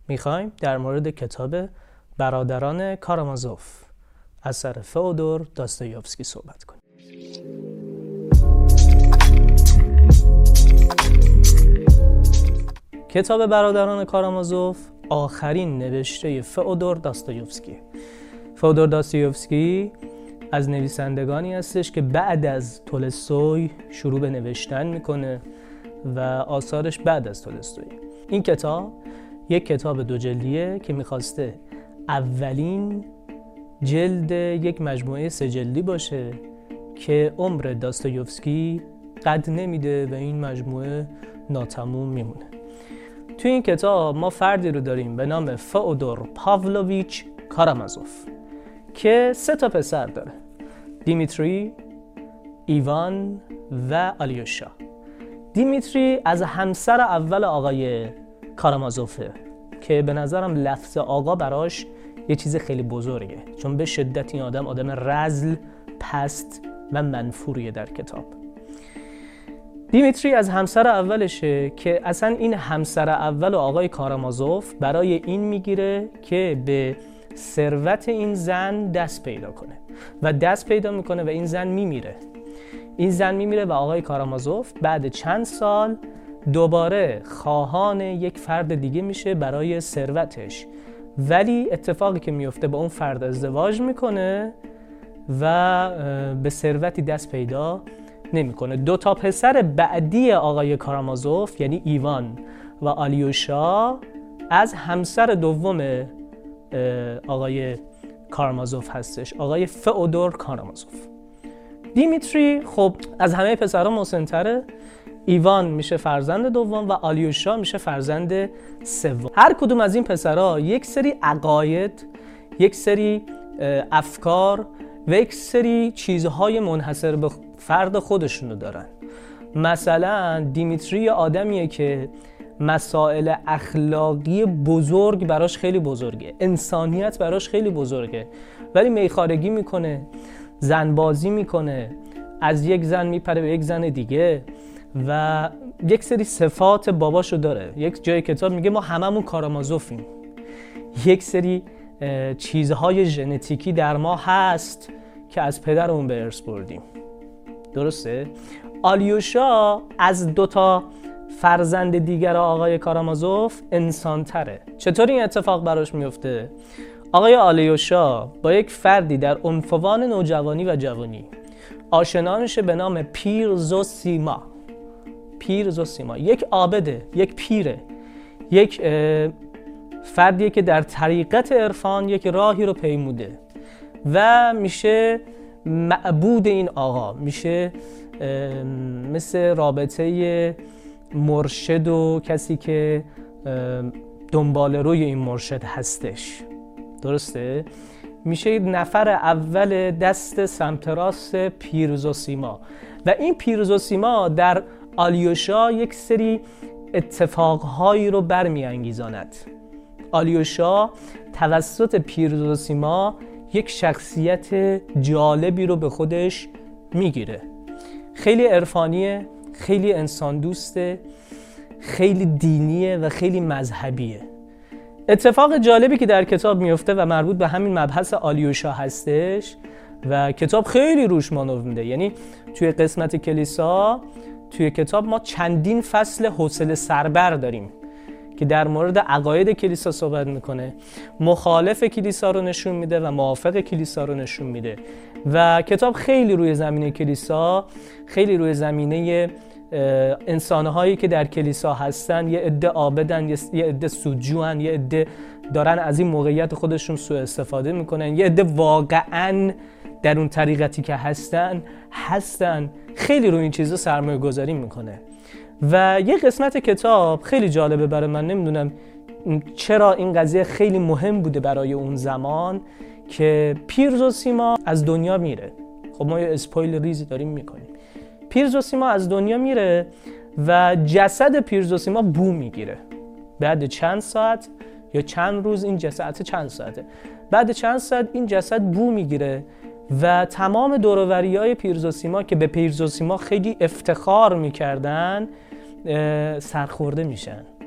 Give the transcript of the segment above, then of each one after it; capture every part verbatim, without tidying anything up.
میخوایم در مورد کتاب برادران کارامازوف اثر فئودور داستایوفسکی صحبت کنیم. کتاب برادران کارامازوف آخرین نوشته فئودور داستایوفسکی. فئودور داستایوفسکی از نویسندگانی هستش که بعد از تولستوی شروع به نوشتن میکنه و آثارش بعد از تولستوی. این کتاب یک کتاب دو جلدیه که میخواسته اولین جلد یک مجموعه سه جلدی باشه که عمر داستایوفسکی قد نمیده و این مجموعه ناتموم میمونه. توی این کتاب ما فردی رو داریم به نام فئودور پاولویچ کارامازوف که سه تا پسر داره: دیمیتری، ایوان و آلیوشا. دیمیتری از همسر اول آقای کارامازوفه که به نظرم لفظ آقا براش یه چیز خیلی بزرگه، چون به شدت این آدم آدم رذل، پست و منفوریه در کتاب. دیمیتری از همسر اولشه که اصلا این همسر اول و آقای کارامازوف برای این میگیره که به ثروت این زن دست پیدا کنه و دست پیدا میکنه و این زن میمیره. این زن میمیره و آقای کارامازوف بعد چند سال دوباره خواهان یک فرد دیگه میشه برای ثروتش، ولی اتفاقی که میفته با اون فرد ازدواج میکنه و به ثروتی دست پیدا نمیکنه. دو تا پسر بعدی آقای کارامازوف یعنی ایوان و آلیوشا از همسر دوم آقای کارامازوف هستش، آقای فئودور کارامازوف. دیمیتری خب از همه پسرها مسن‌تره. ایوان میشه فرزند دوم و آلیوشا میشه فرزند سوم. هر کدوم از این پسرها یک سری عقاید، یک سری افکار و یک سری چیزهای منحصر به فرد خودشونو دارن. مثلا دیمیتری آدمیه که مسائل اخلاقی بزرگ براش خیلی بزرگه، انسانیت براش خیلی بزرگه، ولی میخارگی میکنه، زنبازی میکنه، از یک زن میپره به یک زن دیگه و یک سری صفات باباشو داره. یک جای کتاب میگه ما هممون کارامازوفیم، یک سری چیزهای ژنتیکی در ما هست که از پدرمون به ارث بردیم. درسته؟ آلیوشا از دوتا فرزند دیگر آقای کارامازوف انسان تره. چطور این اتفاق براش میفته؟ آقای آلیوشا با یک فردی در عنفوان نوجوانی و جوانی آشنا میشه به نام پیرزوسیما. پیرزوسیما یک عابده، یک پیره، یک فردیه که در طریقت عرفان یک راهی رو پیموده و میشه معبود این آقا، میشه مثل رابطه مرشد و کسی که دنبال روی این مرشد هستش. درسته؟ میشه نفر اول دست سمت راست پیرزوسیما و این پیرزوسیما در آلیوشا یک سری اتفاقهایی رو برمیانگیزاند. آلیوشا توسط پیرزوسیما یک شخصیت جالبی رو به خودش میگیره. خیلی عرفانیه، خیلی انسان دوسته، خیلی دینیه و خیلی مذهبیه. اتفاق جالبی که در کتاب میفته و مربوط به همین مبحث آلیوشا هستش و کتاب خیلی روش مانور میده. یعنی توی قسمت کلیسا توی کتاب ما چندین فصل حوصله سربر داریم که در مورد عقاید کلیسا صحبت میکنه، مخالف کلیسا رو نشون میده و موافق کلیسا رو نشون میده و کتاب خیلی روی زمینه کلیسا، خیلی روی زمینه انسانهایی که در کلیسا هستن، یه عده عابدن، یه عده سودجوان، یه عده دارن از این موقعیت خودشون سوء استفاده میکنن، یه عده واقعاً در اون طریقتی که هستن هستن خیلی روی این چیزا سرمایه گذاری میکنه. و یه قسمت کتاب خیلی جالبه برای من، نمیدونم چرا این قضیه خیلی مهم بوده برای اون زمان، که پیرزوسیما از دنیا میره. خب ما یه اسپویل ریزی داریم میکنیم. پیرزوسیما از دنیا میره و جسد پیرزوسیما بو میگیره. بعد چند ساعت یا چند روز، این جسد چند ساعته، بعد چند ساعت این جسد بو میگیره و تمام دوروریای پیرزوسیما که به پیرزوسیما خیلی افتخار میکردن سرخورده میشن.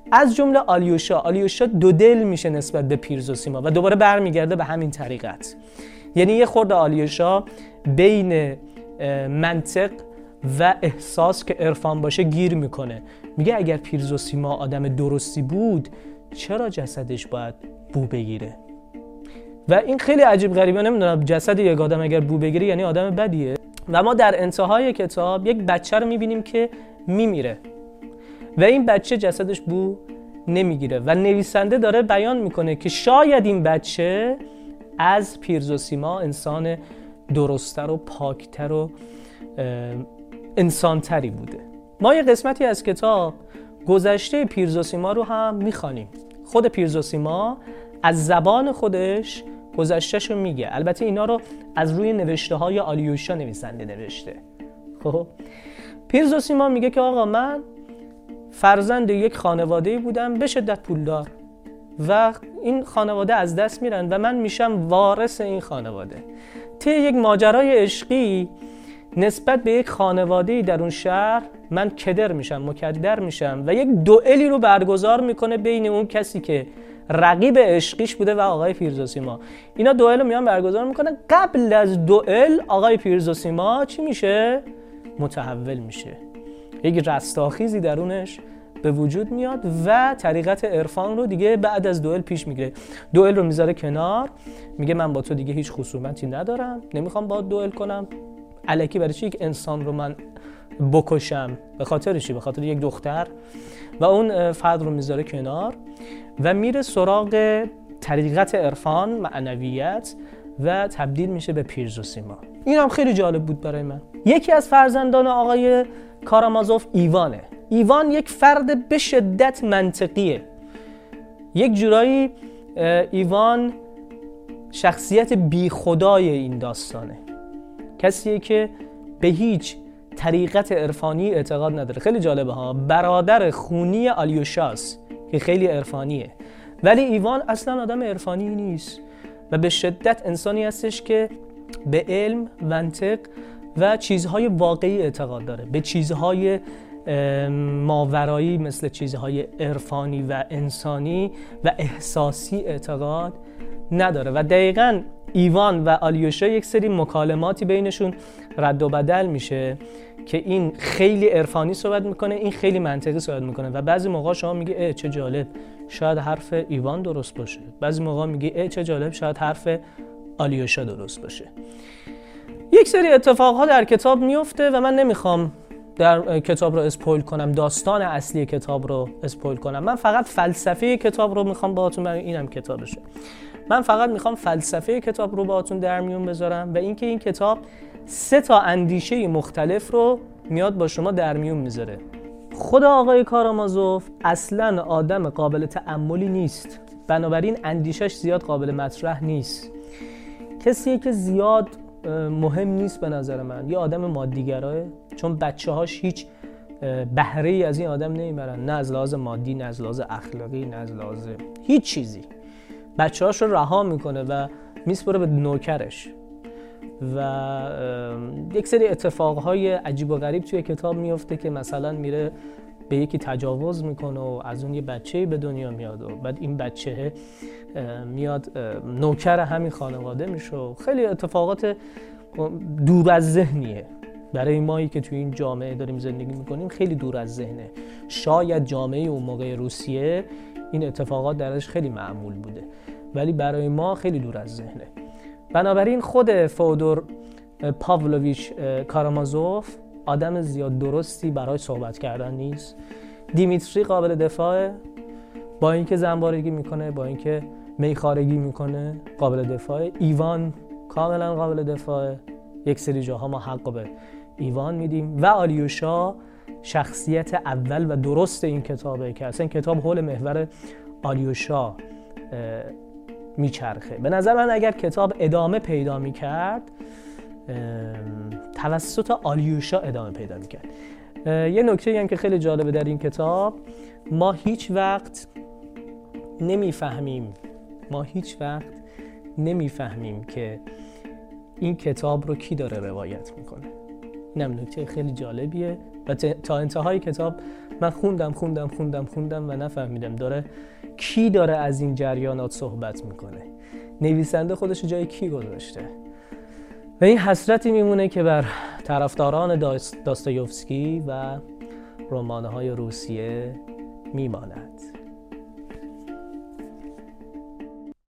از جمله آلیوشا. آلیوشا دو دل میشه نسبت به پیرز و سیما و دوباره برمیگرده به همین طریقت. یعنی یه خورده آلیوشا بین منطق و احساس که عرفان باشه گیر میکنه. میگه اگر پیرز و سیما آدم درستی بود چرا جسدش باید بو بگیره؟ و این خیلی عجیب غریبه. نمیدونم جسد یک آدم اگر بو بگیره یعنی آدم بدیه. و ما در انتهای کتاب یک بچه رو میبینیم که میمیره و این بچه جسدش بو نمیگیره و نویسنده داره بیان میکنه که شاید این بچه از پیرز و سیما انسان درست‌تر و پاکتر و انسانتری بوده. ما یه قسمتی از کتاب گذشته پیرز و سیما رو هم میخوانیم. خود پیرز و سیما از زبان خودش گذشته‌شو میگه. البته اینا رو از روی نوشته‌های آلیوشا نویسنده نوشته. خب پیرز و سیما میگه که آقا من فرزند یک خانواده‌ای بودم به شدت پولدار و این خانواده از دست میرن و من میشم وارث این خانواده. طی یک ماجرای عشقی نسبت به یک خانواده‌ای در اون شهر من کدر میشم، مکدر میشم و یک دوئلی رو برگزار میکنه بین اون کسی که رقیب عشقیش بوده و آقای پیرز و سیما. اینا دوئل رو میان برگزار میکنن. قبل از دوئل آقای پیرز و سیما چی میشه؟ متحول میشه. یک رستاخیزی درونش به وجود میاد و طریقت عرفان رو دیگه بعد از دوئل پیش میگیره. دوئل رو میذاره کنار، میگه من با تو دیگه هیچ خصومتی ندارم، نمیخوام با دوئل کنم. الکی برای چی یک انسان رو من بکشم؟ به خاطر چی؟ به خاطر یک دختر. و اون فرد رو میذاره کنار و میره سراغ طریقت عرفان، معنویت و تبدیل میشه به پیرز و سیما. این هم خیلی جالب بود برای من. یکی از فرزندان آقای کارامازوف ایوانه. ایوان یک فرد به شدت منطقیه. یک جورایی ایوان شخصیت بی خدای این داستانه. کسیه که به هیچ طریقت عرفانی اعتقاد نداره. خیلی جالبه ها. برادر خونی آلیوشاست که خیلی عرفانیه، ولی ایوان اصلا آدم عرفانی نیست و به شدت انسانی هستش که به علم، منطق و چیزهای واقعی اعتقاد داره. به چیزهای ماورایی مثل چیزهای عرفانی و انسانی و احساسی اعتقاد نداره. و دقیقاً ایوان و آلیوشا یک سری مکالماتی بینشون رد و بدل میشه که این خیلی عرفانی صحبت میکنه، این خیلی منطقی صحبت میکنه و بعضی موقع شما میگی اه چه جالب، شاید حرف ایوان درست باشه. بعضی موقع میگی اه چه جالب، شاید حرف آلیوشا درست باشه. یک سری اتفاقها در کتاب میفته و من نمیخوام در کتاب رو اسپویل کنم، داستان اصلی کتاب رو اسپویل کنم. من فقط فلسفه کتاب رو میخوام باهاتون، برای اینم کتابشه، من فقط میخوام فلسفه کتاب رو باهاتون در میون بذارم و اینکه این کتاب سه تا اندیشه مختلف رو میاد با شما در میون میذاره. خود آقای کارامازوف اصلاً آدم قابل تأملی نیست، بنابراین اندیشش زیاد قابل مطرح نیست. کسیه که زیاد مهم نیست به نظر من. یه آدم مادیگراه، چون بچه‌هاش هیچ بهره ای از این آدم نمیبرن، نه از لحاظ مادی، نه از لحاظ اخلاقی، نه از لحاظ هیچ چیزی. بچه‌هاش رو رها میکنه و میسپره به نوکرش و یک سری اتفاقهای عجیب و غریب توی کتاب میفته که مثلا میره به یکی تجاوز میکنه و از اون یه بچه‌ای به دنیا میاد و بعد این بچه میاد نوکر همین خانواده میشه. خیلی اتفاقات دور از ذهنیه برای مایی که توی این جامعه داریم زندگی میکنیم، خیلی دور از ذهنه. شاید جامعه اون موقع روسیه این اتفاقات درش خیلی معمول بوده، ولی برای ما خیلی دور از ذهنه. بنابراین خود فئودور پاولویچ کارامازوف آدم زیاد درستی برای صحبت کردن نیست. دیمیتری قابل دفاعه، با اینکه زنبارگی میکنه، با اینکه میخارگی میکنه قابل دفاعه. ایوان کاملا قابل دفاعه، یک سری جاها ما حق به ایوان میدیم. و آلیوشا شخصیت اول و درست این کتابه که اصلا کتاب حول محور آلیوشا میچرخه. به نظر من اگر کتاب ادامه پیدا میکرد توسط آلیوشا ادامه پیدا میکرد. یه نکته هم که خیلی جالبه در این کتاب، ما هیچ وقت نمیفهمیم ما هیچ وقت نمیفهمیم که این کتاب رو کی داره روایت میکنه. اینم نکته خیلی جالبیه و تا انتهای کتاب من خوندم خوندم خوندم خوندم و نفهمیدم داره کی داره از این جریانات صحبت میکنه، نویسنده خودش جای کی گذاشته. و این حسرتی میمونه که بر طرفداران داستایوفسکی و رمان‌های روسیه میماند.